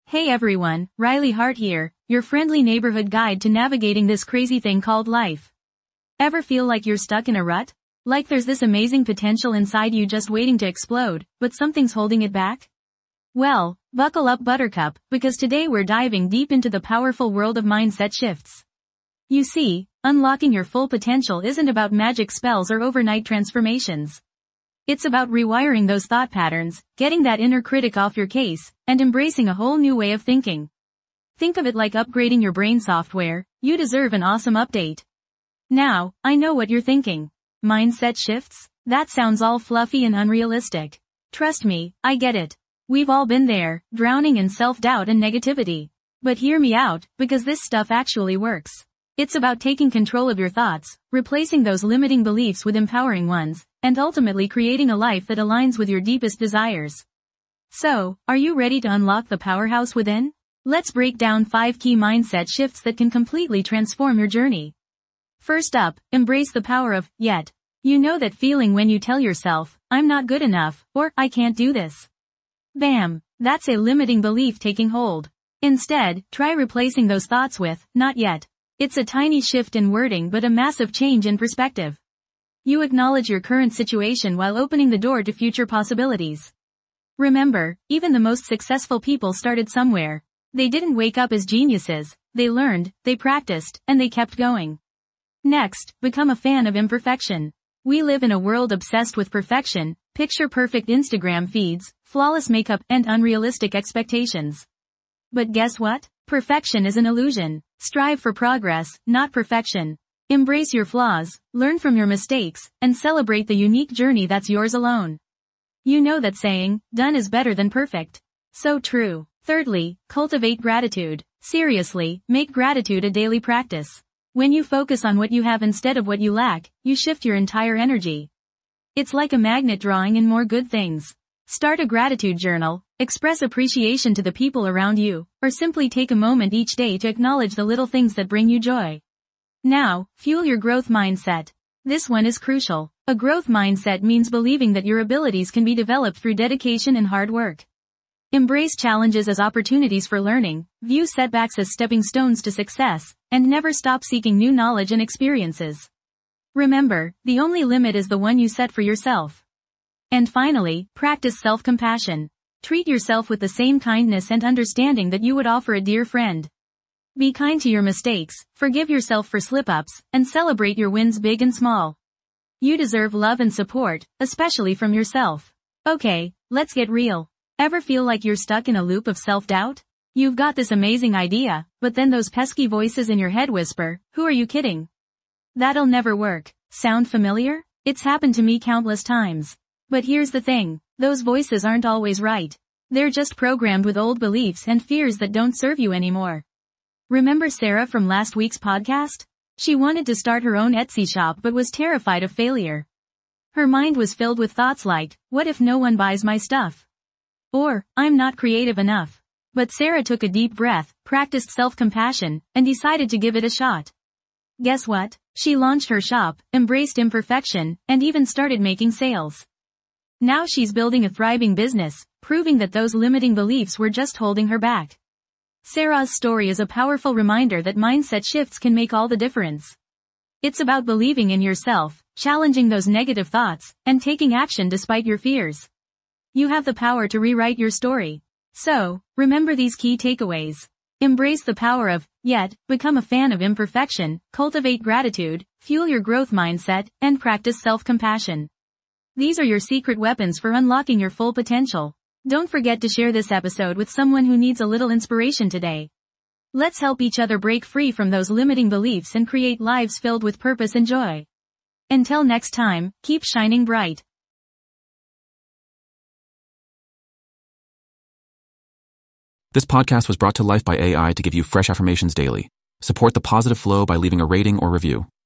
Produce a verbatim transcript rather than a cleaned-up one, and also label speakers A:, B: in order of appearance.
A: Hey everyone, Riley Hart here, your friendly neighborhood guide to navigating this crazy thing called life. Ever feel like you're stuck in a rut? Like there's this amazing potential inside you just waiting to explode, but something's holding it back? Well, buckle up Buttercup, because today we're diving deep into the powerful world of mindset shifts. You see, unlocking your full potential isn't about magic spells or overnight transformations. It's about rewiring those thought patterns, getting that inner critic off your case, and embracing a whole new way of thinking. Think of it like upgrading your brain software. You deserve an awesome update. Now, I know what you're thinking. Mindset shifts? That sounds all fluffy and unrealistic. Trust me, I get it. We've all been there, drowning in self-doubt and negativity. But hear me out, because this stuff actually works. It's about taking control of your thoughts, replacing those limiting beliefs with empowering ones, and ultimately creating a life that aligns with your deepest desires. So, are you ready to unlock the powerhouse within? Let's break down five key mindset shifts that can completely transform your journey. First up, embrace the power of, yet. You know that feeling when you tell yourself, I'm not good enough, or, I can't do this. Bam! That's a limiting belief taking hold. Instead, try replacing those thoughts with, not yet. It's a tiny shift in wording but a massive change in perspective. You acknowledge your current situation while opening the door to future possibilities. Remember, even the most successful people started somewhere. They didn't wake up as geniuses, they learned, they practiced, and they kept going. Next, become a fan of imperfection. We live in a world obsessed with perfection, picture perfect Instagram feeds, flawless makeup, and unrealistic expectations. But guess what? Perfection is an illusion. Strive for progress, not perfection. Embrace your flaws, learn from your mistakes, and celebrate the unique journey that's yours alone. You know that saying, done is better than perfect. So true. Thirdly, cultivate gratitude. Seriously, make gratitude a daily practice. When you focus on what you have instead of what you lack, you shift your entire energy. It's like a magnet drawing in more good things. Start a gratitude journal, express appreciation to the people around you, or simply take a moment each day to acknowledge the little things that bring you joy. Now, fuel your growth mindset. This one is crucial. A growth mindset means believing that your abilities can be developed through dedication and hard work. Embrace challenges as opportunities for learning, view setbacks as stepping stones to success, and never stop seeking new knowledge and experiences. Remember, the only limit is the one you set for yourself. And finally, practice self-compassion. Treat yourself with the same kindness and understanding that you would offer a dear friend. Be kind to your mistakes, forgive yourself for slip-ups, and celebrate your wins big and small. You deserve love and support, especially from yourself. Okay, let's get real. Ever feel like you're stuck in a loop of self-doubt? You've got this amazing idea, but then those pesky voices in your head whisper, who are you kidding? That'll never work. Sound familiar? It's happened to me countless times. But here's the thing, those voices aren't always right. They're just programmed with old beliefs and fears that don't serve you anymore. Remember Sarah from last week's podcast? She wanted to start her own Etsy shop but was terrified of failure. Her mind was filled with thoughts like, what if no one buys my stuff? Or, I'm not creative enough. But Sarah took a deep breath, practiced self-compassion, and decided to give it a shot. Guess what? She launched her shop, embraced imperfection, and even started making sales. Now she's building a thriving business, proving that those limiting beliefs were just holding her back. Sarah's story is a powerful reminder that mindset shifts can make all the difference. It's about believing in yourself, challenging those negative thoughts, and taking action despite your fears. You have the power to rewrite your story. So, remember these key takeaways. Embrace the power of, yet, become a fan of imperfection, cultivate gratitude, fuel your growth mindset, and practice self-compassion. These are your secret weapons for unlocking your full potential. Don't forget to share this episode with someone who needs a little inspiration today. Let's help each other break free from those limiting beliefs and create lives filled with purpose and joy. Until next time, keep shining bright.
B: This podcast was brought to life by A I to give you fresh affirmations daily. Support the positive flow by leaving a rating or review.